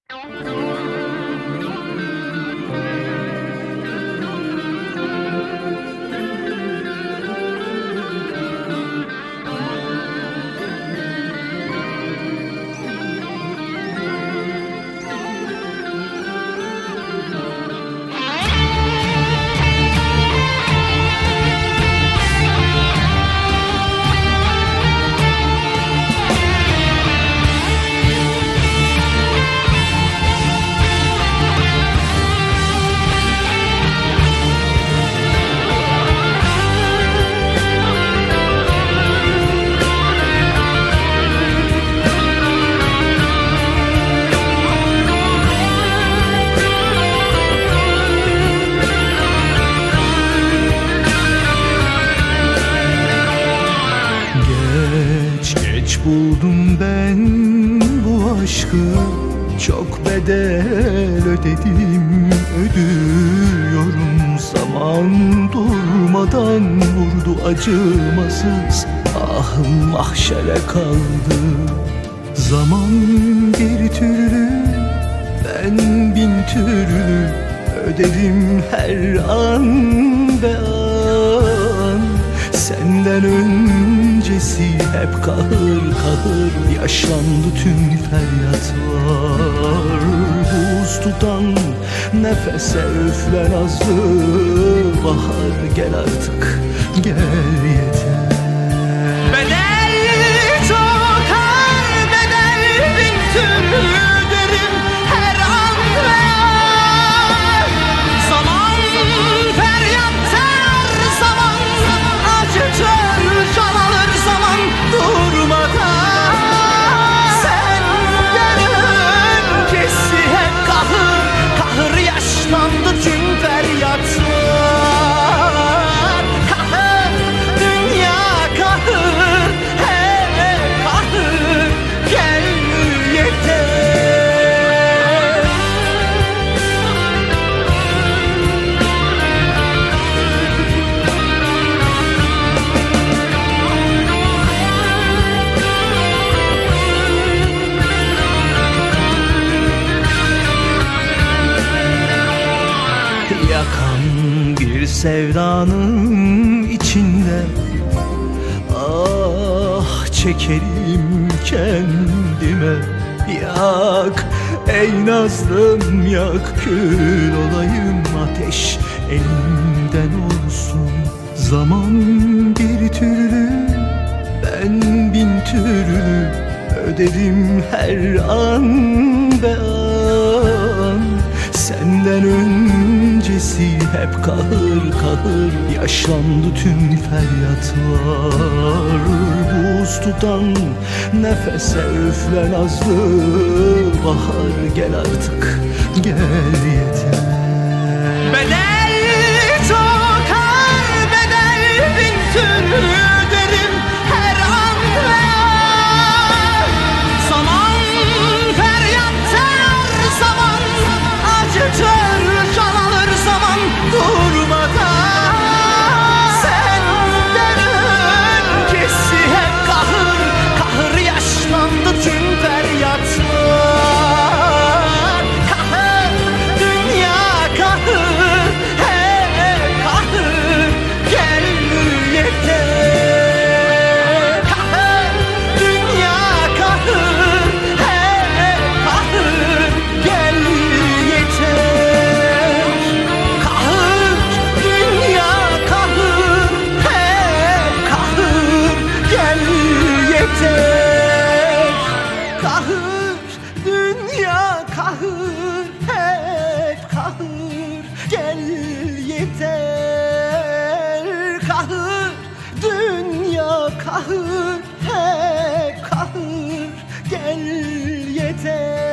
Buldum ben bu aşkı, çok bedel ödedim, ödüyorum. Zaman durmadan vurdu acımasız, ahım mahşere kaldı. Zaman bir türlü, ben bin türlü ödedim her an be an. Senden öncesi hep kahır kahır, yaşlandı tüm feryatlar. Buz tutan nefese üfle nazlı bahar, gel artık gel yeter. Bedel çok her bedel bin türlü derim her an ve an. Zaman feryattır, zaman acıtır, can alır zaman durmadan. Sen öncesi hep kahır kahır, yaşlandı tüm feryatlar. Kahır, dünya kahır, hep kahır, gel yeter. Yakan bir sevdanın içinde, ah çekerim kendime. Yak ey nazlım yak, kül olayım, ateş elimden olsun. Zaman bir türlü, ben bin türlü ödedim her an be an. Senden öncesi hep kahır kahır, yaşlandı tüm feryatlar. Buz tutan nefese üfle nazlı bahar, gel artık gel yeter. Bedel çok her bedel bin türlü derim her an ve an. Zaman feryattır, zaman acıtır, can alır zaman durmadan. Senden öncesi hep kahır kahır, yaşlandı tüm feryatlar. Kahır, dünya kahır, hep kahır, gel yeter. Kahır, dünya kahır, hep kahır, gel yeter. Kahır, dünya kahır, hep kahır, gel yeter. Kahır, dünya kahır, hep kahır, gel yeter. Kahır, dünya kahır, hep kahır, gel yeter.